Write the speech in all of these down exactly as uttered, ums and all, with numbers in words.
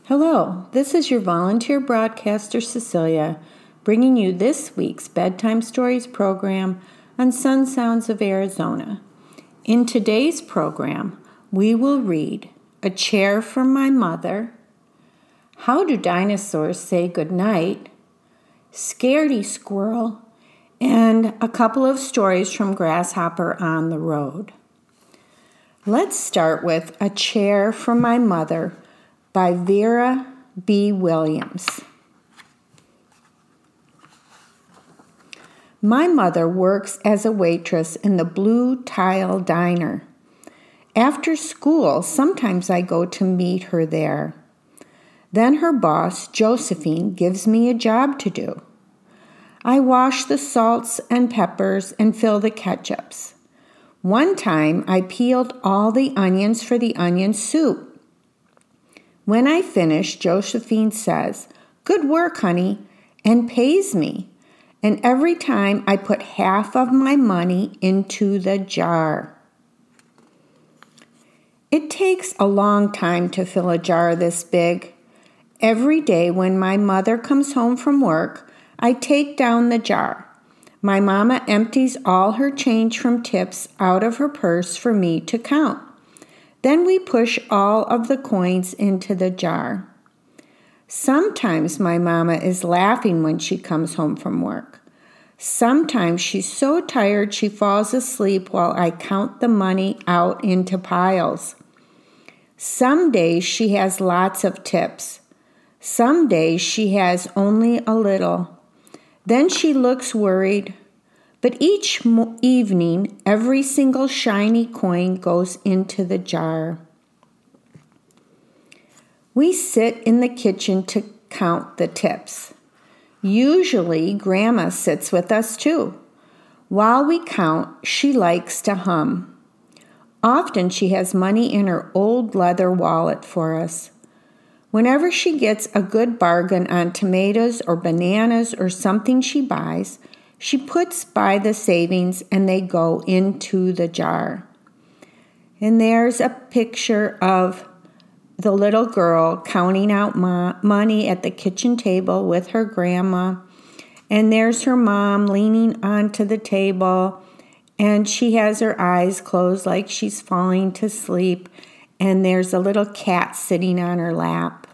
Hello, this is your volunteer broadcaster Cecilia, bringing you this week's Bedtime Stories program on Sun Sounds of Arizona. In today's program, we will read A Chair from My Mother, How Do Dinosaurs Say Goodnight, Scaredy Squirrel, and a couple of stories from Grasshopper on the Road. Let's start with A Chair from My Mother by Vera B. Williams. My mother works as a waitress in the Blue Tile Diner. After school, sometimes I go to meet her there. Then her boss, Josephine, gives me a job to do. I wash the salts and peppers and fill the ketchups. One time, I peeled all the onions for the onion soup. When I finish, Josephine says, "Good work, honey," and pays me. And every time I put half of my money into the jar. It takes a long time to fill a jar this big. Every day when my mother comes home from work, I take down the jar. My mama empties all her change from tips out of her purse for me to count. Then we push all of the coins into the jar. Sometimes my mama is laughing when she comes home from work. Sometimes she's so tired she falls asleep while I count the money out into piles. Some days she has lots of tips. Some days she has only a little. Then she looks worried. But each mo- evening, every single shiny coin goes into the jar. We sit in the kitchen to count the tips. Usually, Grandma sits with us too. While we count, she likes to hum. Often she has money in her old leather wallet for us. Whenever she gets a good bargain on tomatoes or bananas or something she buys, she puts by the savings and they go into the jar. And there's a picture of the little girl counting out mo- money at the kitchen table with her grandma. And there's her mom leaning onto the table, and she has her eyes closed like she's falling to sleep. And there's a little cat sitting on her lap.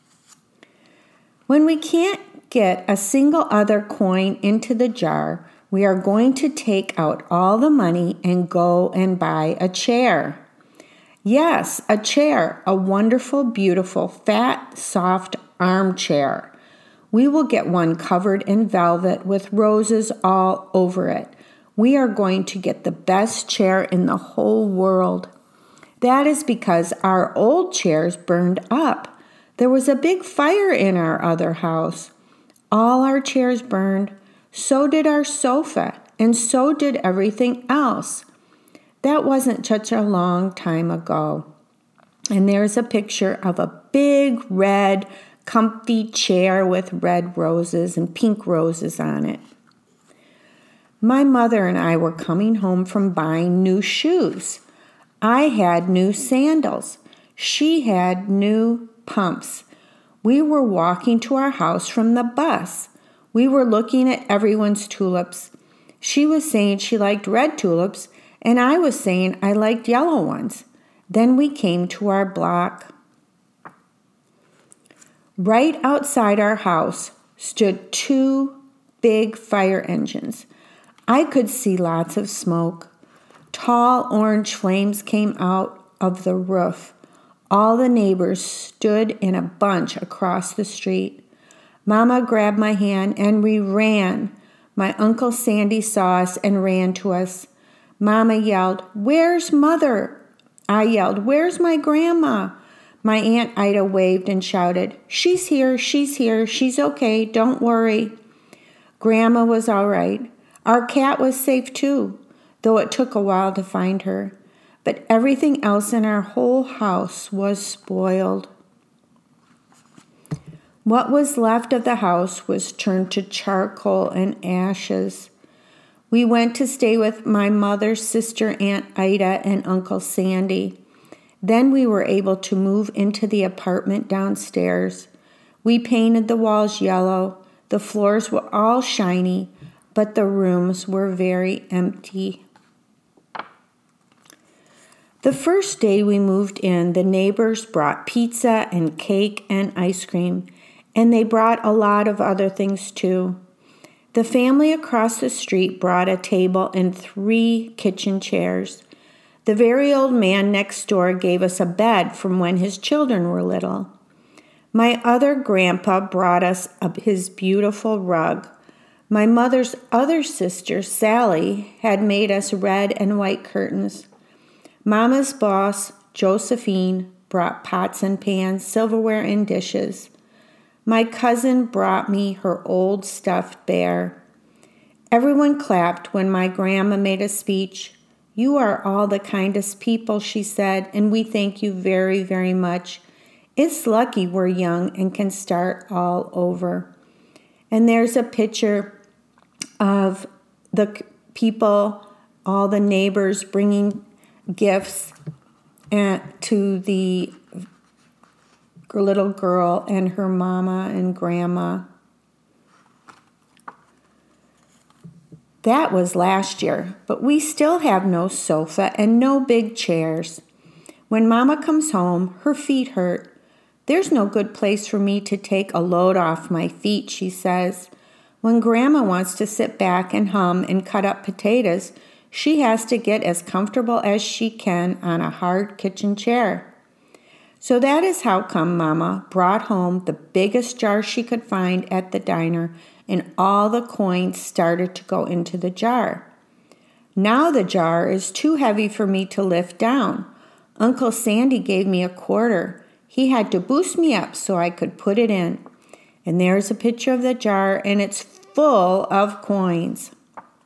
When we can't get a single other coin into the jar, we are going to take out all the money and go and buy a chair. Yes, a chair, a wonderful, beautiful, fat, soft armchair. We will get one covered in velvet with roses all over it. We are going to get the best chair in the whole world. That is because our old chairs burned up. There was a big fire in our other house. All our chairs burned, so did our sofa, and so did everything else. That wasn't such a long time ago. And there's a picture of a big, red, comfy chair with red roses and pink roses on it. My mother and I were coming home from buying new shoes. I had new sandals. She had new pumps. We were walking to our house from the bus. We were looking at everyone's tulips. She was saying she liked red tulips, and I was saying I liked yellow ones. Then we came to our block. Right outside our house stood two big fire engines. I could see lots of smoke. Tall orange flames came out of the roof. All the neighbors stood in a bunch across the street. Mama grabbed my hand and we ran. My Uncle Sandy saw us and ran to us. Mama yelled, "Where's Mother?" I yelled, "Where's my grandma?" My Aunt Ida waved and shouted, "She's here, she's here, she's okay, don't worry." Grandma was all right. Our cat was safe too, though it took a while to find her. But everything else in our whole house was spoiled. What was left of the house was turned to charcoal and ashes. We went to stay with my mother's sister, Aunt Ida, and Uncle Sandy. Then we were able to move into the apartment downstairs. We painted the walls yellow. The floors were all shiny, but the rooms were very empty. The first day we moved in, the neighbors brought pizza and cake and ice cream, and they brought a lot of other things too. The family across the street brought a table and three kitchen chairs. The very old man next door gave us a bed from when his children were little. My other grandpa brought us a, his beautiful rug. My mother's other sister, Sally, had made us red and white curtains. Mama's boss, Josephine, brought pots and pans, silverware, and dishes. My cousin brought me her old stuffed bear. Everyone clapped when my grandma made a speech. "You are all the kindest people," she said, "and we thank you very, very much. It's lucky we're young and can start all over." And there's a picture of the people, all the neighbors bringing gifts to the little girl and her mama and grandma. That was last year, but we still have no sofa and no big chairs. When Mama comes home, her feet hurt. "There's no good place for me to take a load off my feet," she says. When Grandma wants to sit back and hum and cut up potatoes, she has to get as comfortable as she can on a hard kitchen chair. So that is how come Mama brought home the biggest jar she could find at the diner, and all the coins started to go into the jar. Now the jar is too heavy for me to lift down. Uncle Sandy gave me a quarter. He had to boost me up so I could put it in. And there's a picture of the jar, and it's full of coins.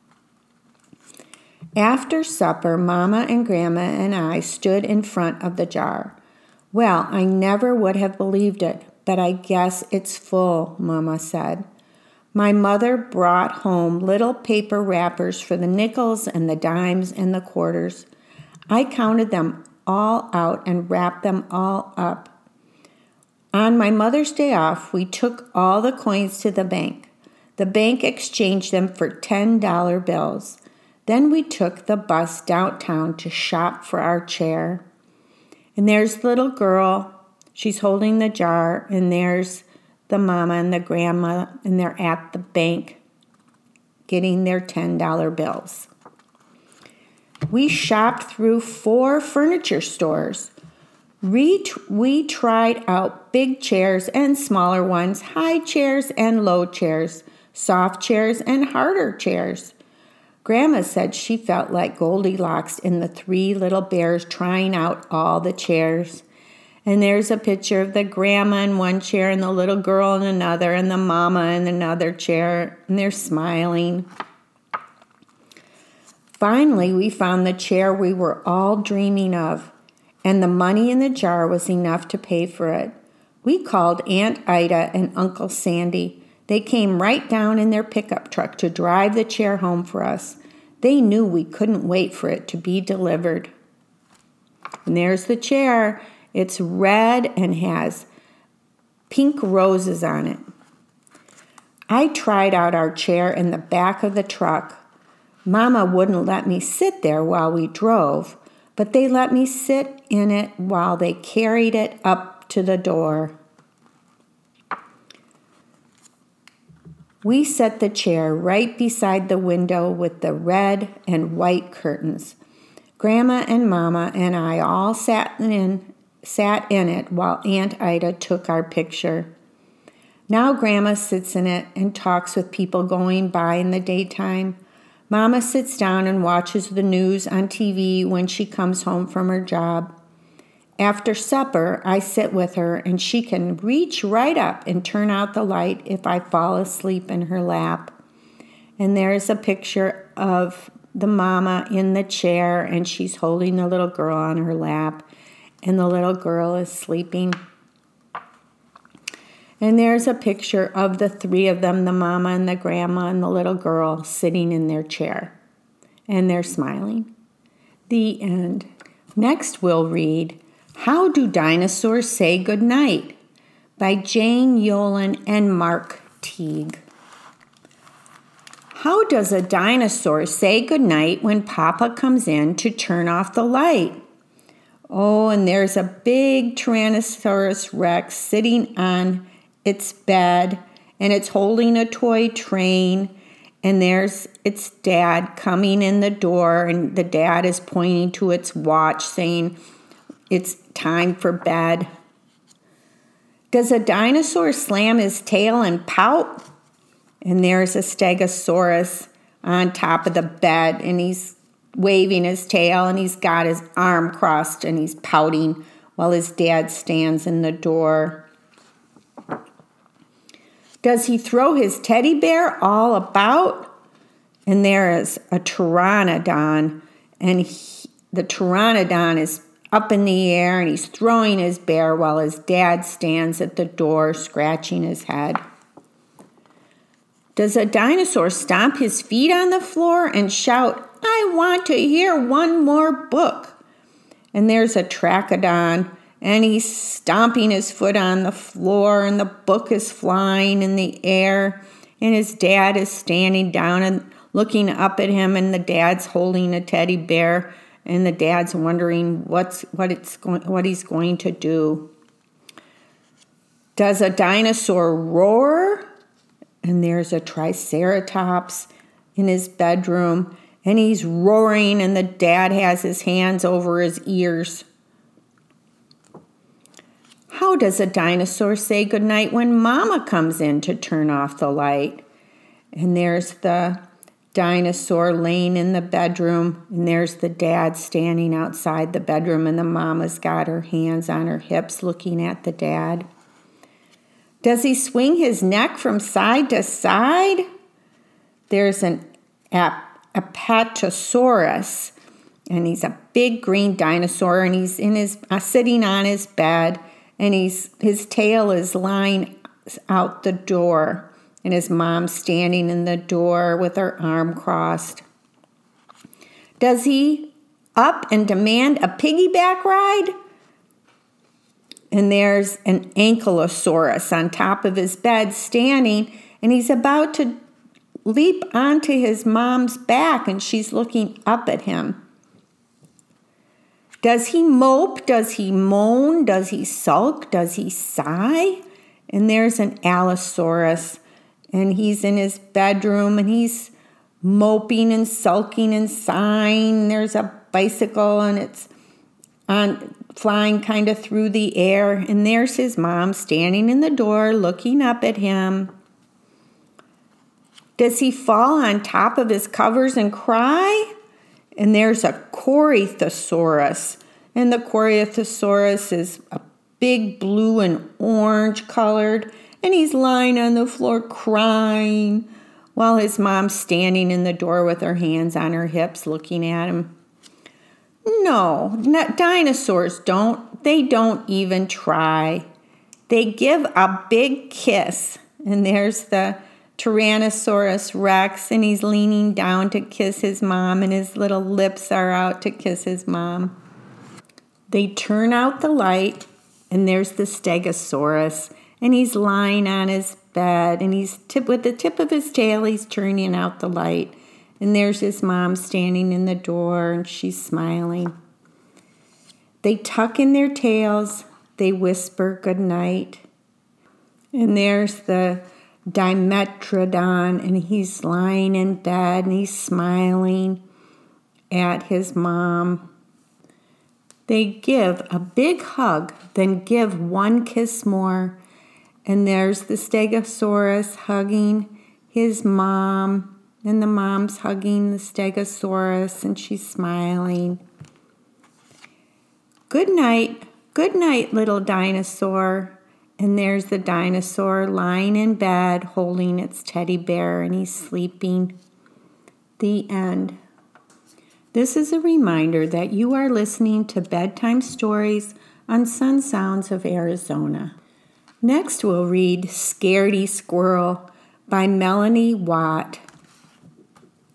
After supper, Mama and Grandma and I stood in front of the jar. "Well, I never would have believed it, but I guess it's full," Mama said. My mother brought home little paper wrappers for the nickels and the dimes and the quarters. I counted them all out and wrapped them all up. On my Mother's Day off, we took all the coins to the bank. The bank exchanged them for ten dollar bills. Then we took the bus downtown to shop for our chair. And there's the little girl. She's holding the jar, and there's the mama and the grandma, and they're at the bank getting their ten dollar bills. We shopped through four furniture stores. We, we tried out big chairs and smaller ones, high chairs and low chairs, soft chairs and harder chairs. Grandma said she felt like Goldilocks in the three little bears trying out all the chairs. And there's a picture of the grandma in one chair and the little girl in another and the mama in another chair, and they're smiling. Finally, we found the chair we were all dreaming of, and the money in the jar was enough to pay for it. We called Aunt Ida and Uncle Sandy. They came right down in their pickup truck to drive the chair home for us. They knew we couldn't wait for it to be delivered. And there's the chair. It's red and has pink roses on it. I tried out our chair in the back of the truck. Mama wouldn't let me sit there while we drove, but they let me sit in it while they carried it up to the door. We set the chair right beside the window with the red and white curtains. Grandma and Mama and I all sat in, sat in it while Aunt Ida took our picture. Now Grandma sits in it and talks with people going by in the daytime. Mama sits down and watches the news on T V when she comes home from her job. After supper, I sit with her, and she can reach right up and turn out the light if I fall asleep in her lap. And there's a picture of the mama in the chair, and she's holding the little girl on her lap, and the little girl is sleeping. And there's a picture of the three of them, the mama and the grandma and the little girl, sitting in their chair, and they're smiling. The end. Next we'll read How Do Dinosaurs Say Goodnight? By Jane Yolen and Mark Teague. How does a dinosaur say goodnight when Papa comes in to turn off the light? Oh, and there's a big Tyrannosaurus Rex sitting on its bed, and it's holding a toy train, and there's its dad coming in the door, and the dad is pointing to its watch saying it's time for bed. Does a dinosaur slam his tail and pout? And there's a Stegosaurus on top of the bed, and he's waving his tail, and he's got his arm crossed, and he's pouting while his dad stands in the door. Does he throw his teddy bear all about? And there is a pteranodon, and he, the pteranodon is up in the air, and he's throwing his bear while his dad stands at the door scratching his head. Does a dinosaur stomp his feet on the floor and shout, "I want to hear one more book"? And there's a trachodon, and he's stomping his foot on the floor, and the book is flying in the air, and his dad is standing down and looking up at him, and the dad's holding a teddy bear, and the dad's wondering what's what it's going what he's going to do. Does a dinosaur roar? And there's a triceratops in his bedroom, and he's roaring, and the dad has his hands over his ears. How does a dinosaur say goodnight when Mama comes in to turn off the light? And there's the dinosaur laying in the bedroom, and there's the dad standing outside the bedroom, and the mama's got her hands on her hips looking at the dad. Does he swing his neck from side to side? There's an ap- Apatosaurus, and he's a big green dinosaur, and he's in his uh, sitting on his bed, and he's his tail is lying out the door, and his mom's standing in the door with her arm crossed. Does he up and demand a piggyback ride? And there's an Ankylosaurus on top of his bed standing, and he's about to leap onto his mom's back, and she's looking up at him. Does he mope? Does he moan? Does he sulk? Does he sigh? And there's an Allosaurus, and he's in his bedroom, and he's moping and sulking and sighing. There's a bicycle, and it's on flying kind of through the air, and there's his mom standing in the door looking up at him. Does he fall on top of his covers and cry? And there's a Corythosaurus, and the Corythosaurus is a big blue and orange colored, and he's lying on the floor crying while his mom's standing in the door with her hands on her hips looking at him. No, not, dinosaurs don't. They don't even try. They give a big kiss. And there's the Tyrannosaurus Rex, and he's leaning down to kiss his mom, and his little lips are out to kiss his mom. They turn out the light, and there's the Stegosaurus, and he's lying on his bed, and he's tip, with the tip of his tail, he's turning out the light. And there's his mom standing in the door, and she's smiling. They tuck in their tails. They whisper goodnight. And there's the Dimetrodon, and he's lying in bed, and he's smiling at his mom. They give a big hug, then give one kiss more. And there's the Stegosaurus hugging his mom. And the mom's hugging the Stegosaurus, and she's smiling. Good night, good night, little dinosaur. And there's the dinosaur lying in bed, holding its teddy bear, and he's sleeping. The end. This is a reminder that you are listening to Bedtime Stories on Sun Sounds of Arizona. Next, we'll read Scaredy Squirrel by Melanie Watt.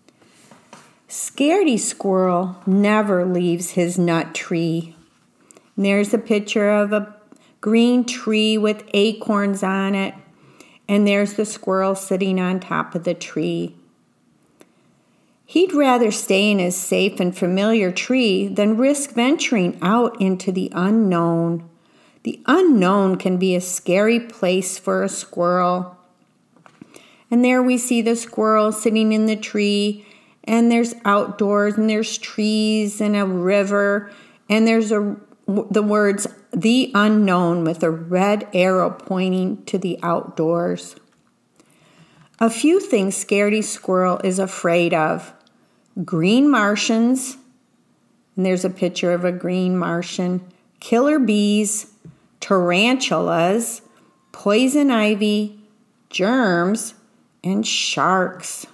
Scaredy Squirrel never leaves his nut tree. And there's a picture of a green tree with acorns on it. And there's the squirrel sitting on top of the tree. He'd rather stay in his safe and familiar tree than risk venturing out into the unknown. The unknown can be a scary place for a squirrel. And there we see the squirrel sitting in the tree, and there's outdoors, and there's trees and a river, and there's a, the words, the unknown, with a red arrow pointing to the outdoors. A few things Scaredy Squirrel is afraid of. Green Martians, and there's a picture of a green Martian, killer bees, tarantulas, poison ivy, germs, and sharks.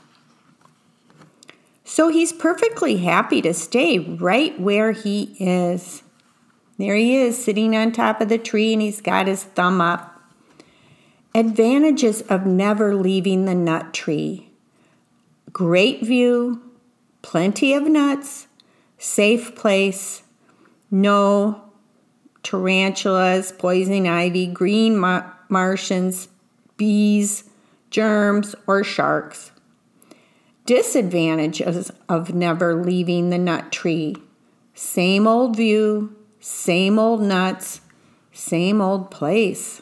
So he's perfectly happy to stay right where he is. There he is, sitting on top of the tree, and he's got his thumb up. Advantages of never leaving the nut tree. Great view, plenty of nuts, safe place, no tarantulas, poison ivy, green mar- Martians, bees, germs, or sharks. Disadvantages of never leaving the nut tree. Same old view, same old nuts, same old place.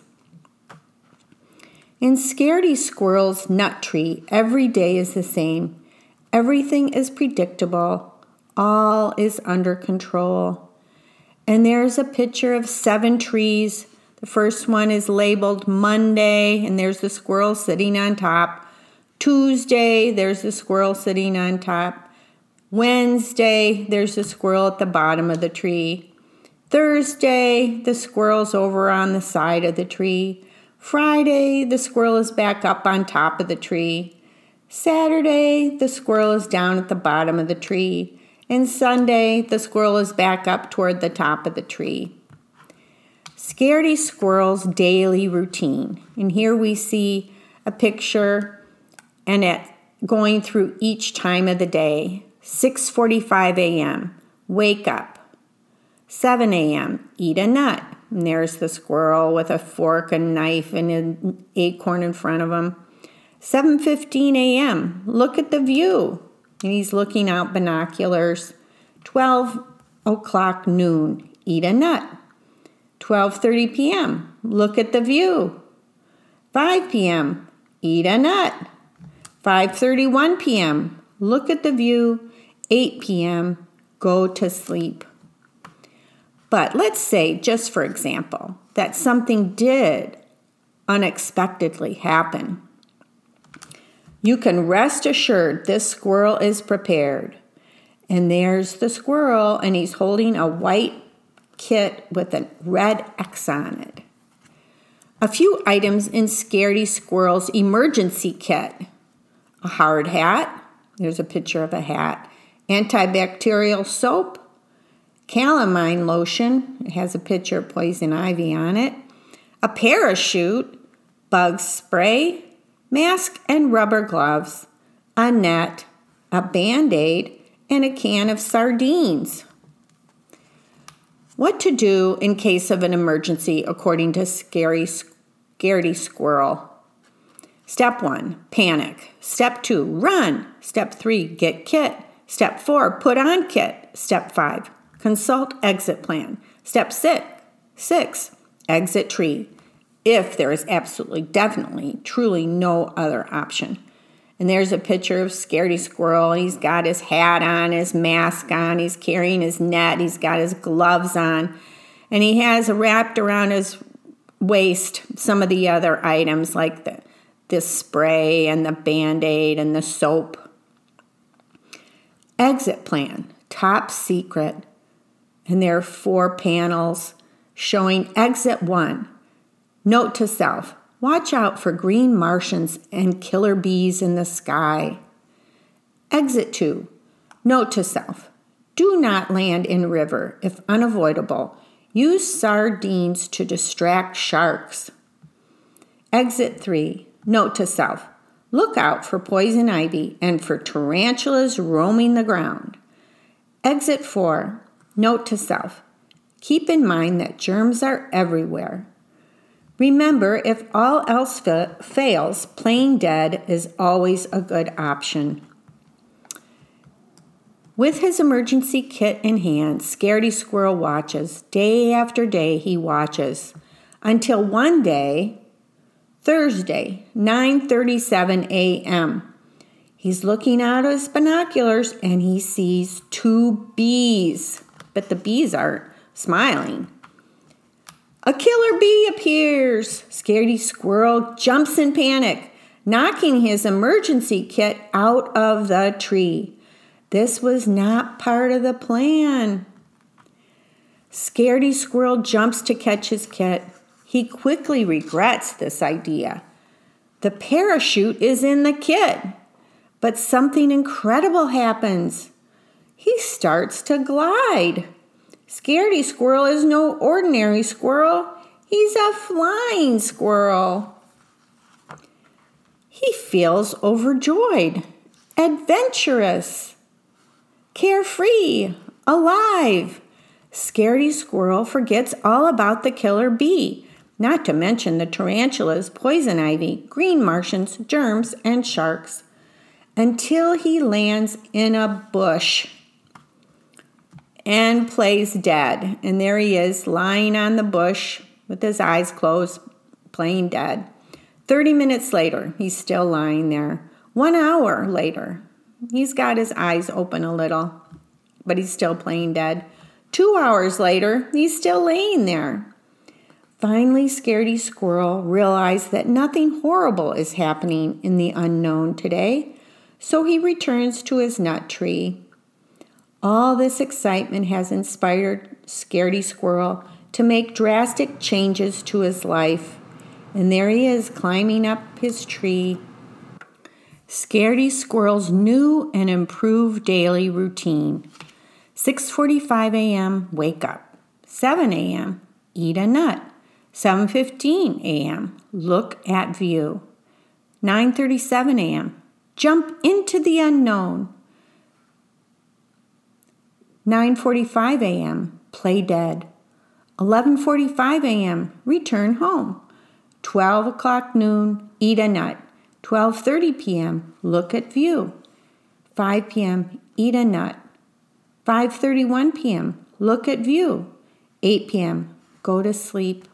In Scaredy Squirrel's nut tree, every day is the same. Everything is predictable. All is under control. And there's a picture of seven trees. The first one is labeled Monday, and there's the squirrel sitting on top. Tuesday, there's the squirrel sitting on top. Wednesday, there's the squirrel at the bottom of the tree. Thursday, the squirrel's over on the side of the tree. Friday, the squirrel is back up on top of the tree. Saturday, the squirrel is down at the bottom of the tree. And Sunday, the squirrel is back up toward the top of the tree. Scaredy Squirrel's daily routine. And here we see a picture and it going through each time of the day. six forty-five a.m., wake up. seven a.m., eat a nut. And there's the squirrel with a fork, a knife, and an acorn in front of him. seven fifteen a.m., look at the view. And he's looking out binoculars. twelve o'clock noon, eat a nut. twelve thirty p.m., look at the view. five p.m., eat a nut. five thirty-one p.m., look at the view. eight p.m., go to sleep. But let's say, just for example, that something did unexpectedly happen. You can rest assured this squirrel is prepared. And there's the squirrel, and he's holding a white kit with a red X on it. A few items in Scaredy Squirrel's emergency kit. A hard hat. There's a picture of a hat. Antibacterial soap. Calamine lotion. It has a picture of poison ivy on it. A parachute. Bug spray. Mask and rubber gloves, a net, a Band-Aid, and a can of sardines. What to do in case of an emergency according to Scary, Scaredy Squirrel. Step one, panic. Step two, run. Step three, get kit. Step four, put on kit. Step five, consult exit plan. Step six, six, exit tree. If there is absolutely, definitely, truly no other option. And there's a picture of Scaredy Squirrel. He's got his hat on, his mask on. He's carrying his net. He's got his gloves on. And he has wrapped around his waist some of the other items like the this spray and the Band-Aid and the soap. Exit plan, top secret. And there are four panels showing exit one. Note to self, watch out for green Martians and killer bees in the sky. Exit two, note to self, do not land in river if unavoidable. Use sardines to distract sharks. Exit three, note to self, look out for poison ivy and for tarantulas roaming the ground. Exit four, note to self, Keep in mind that germs are everywhere. Remember, if all else fa- fails, playing dead is always a good option. With his emergency kit in hand, Scaredy Squirrel watches. Day after day, he watches. Until one day, Thursday, nine thirty-seven a.m., he's looking out of his binoculars and he sees two bees. But the bees aren't smiling. A killer bee appears. Scaredy Squirrel jumps in panic, knocking his emergency kit out of the tree. This was not part of the plan. Scaredy Squirrel jumps to catch his kit. He quickly regrets this idea. The parachute is in the kit, but something incredible happens. He starts to glide. Scaredy Squirrel is no ordinary squirrel. He's a flying squirrel. He feels overjoyed, adventurous, carefree, alive. Scaredy Squirrel forgets all about the killer bee, not to mention the tarantulas, poison ivy, green Martians, germs, and sharks, until he lands in a bush and plays dead. And there he is, lying on the bush with his eyes closed, playing dead. Thirty minutes later, he's still lying there. One hour later, he's got his eyes open a little, but he's still playing dead. Two hours later, he's still laying there. Finally, Scaredy Squirrel realized that nothing horrible is happening in the unknown today, so he returns to his nut tree. All this excitement has inspired Scaredy Squirrel to make drastic changes to his life. And there he is, climbing up his tree. Scaredy Squirrel's new and improved daily routine. six forty-five a.m., wake up. seven a.m., eat a nut. seven fifteen a.m., look at view. nine thirty-seven a.m., jump into the unknown. nine forty-five a.m., play dead. eleven forty-five a.m., return home. twelve o'clock noon, eat a nut. twelve thirty p.m., look at view. five p.m., eat a nut. five thirty-one p.m., look at view. eight p.m., go to sleep.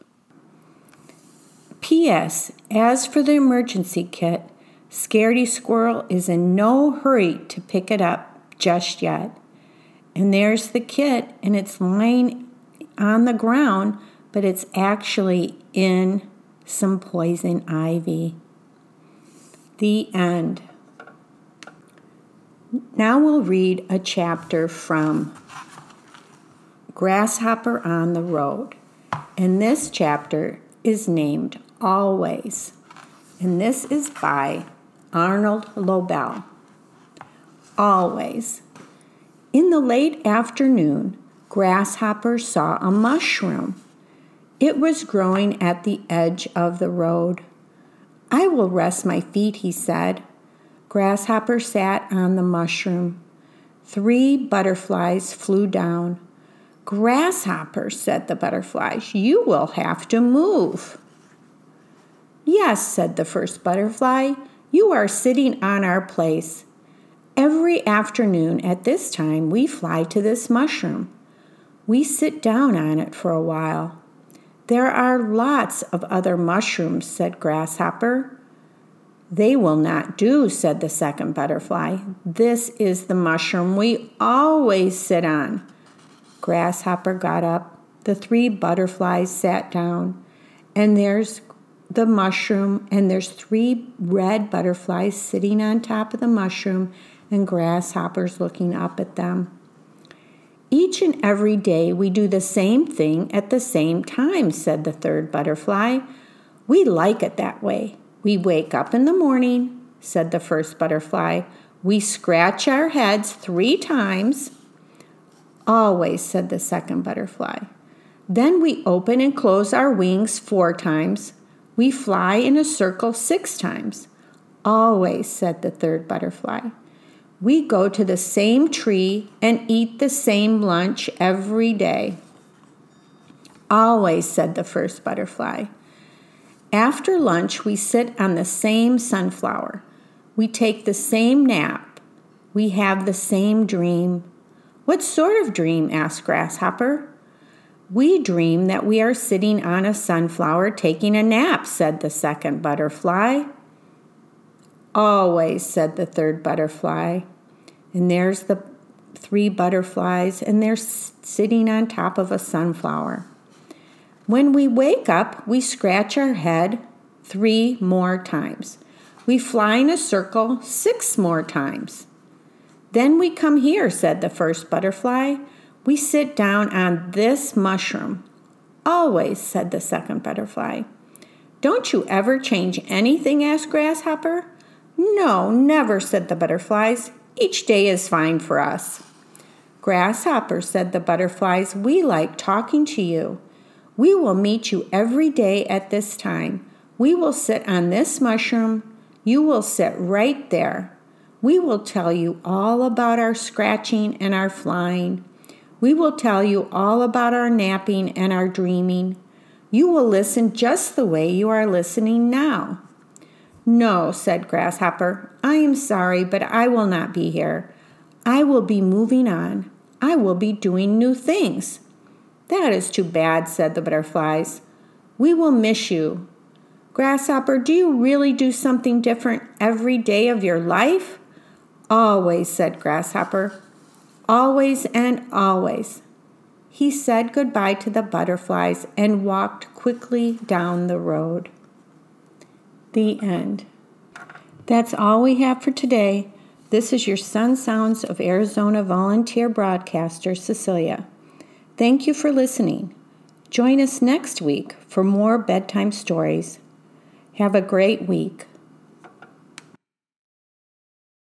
P S. As for the emergency kit, Scaredy Squirrel is in no hurry to pick it up just yet. And there's the kit, and it's lying on the ground, but it's actually in some poison ivy. The end. Now we'll read a chapter from Grasshopper on the Road. And this chapter is named Always. And this is by Arnold Lobel. Always. In the late afternoon, Grasshopper saw a mushroom. It was growing at the edge of the road. I will rest my feet, he said. Grasshopper sat on the mushroom. Three butterflies flew down. Grasshopper, said the butterflies, you will have to move. Yes, said the first butterfly, you are sitting on our place. Every afternoon at this time, we fly to this mushroom. We sit down on it for a while. There are lots of other mushrooms, said Grasshopper. They will not do, said the second butterfly. This is the mushroom we always sit on. Grasshopper got up. The three butterflies sat down. And there's the mushroom, and there's three red butterflies sitting on top of the mushroom, and Grasshopper's looking up at them. Each and every day we do the same thing at the same time, said the third butterfly. We like it that way. We wake up in the morning, said the first butterfly. We scratch our heads three times. Always, said the second butterfly. Then we open and close our wings four times. We fly in a circle six times. Always, said the third butterfly. We go to the same tree and eat the same lunch every day. Always, said the first butterfly. After lunch, we sit on the same sunflower. We take the same nap. We have the same dream. What sort of dream? Asked Grasshopper. We dream that we are sitting on a sunflower taking a nap, said the second butterfly. Always, said the third butterfly. And there's the three butterflies, and they're sitting on top of a sunflower. When we wake up, we scratch our head three more times. We fly in a circle six more times. Then we come here, said the first butterfly. We sit down on this mushroom. Always, said the second butterfly. Don't you ever change anything? Asked Grasshopper. No, never, said the butterflies. Each day is fine for us. Grasshopper, said the butterflies, we like talking to you. We will meet you every day at this time. We will sit on this mushroom. You will sit right there. We will tell you all about our scratching and our flying. We will tell you all about our napping and our dreaming. You will listen just the way you are listening now. No, said Grasshopper. I am sorry, but I will not be here. I will be moving on. I will be doing new things. That is too bad, said the butterflies. We will miss you. Grasshopper, do you really do something different every day of your life? Always, said Grasshopper. Always and always. He said goodbye to the butterflies and walked quickly down the road. The end. That's all we have for today. This is your Sun Sounds of Arizona volunteer broadcaster, Cecilia. Thank you for listening. Join us next week for more bedtime stories. Have a great week.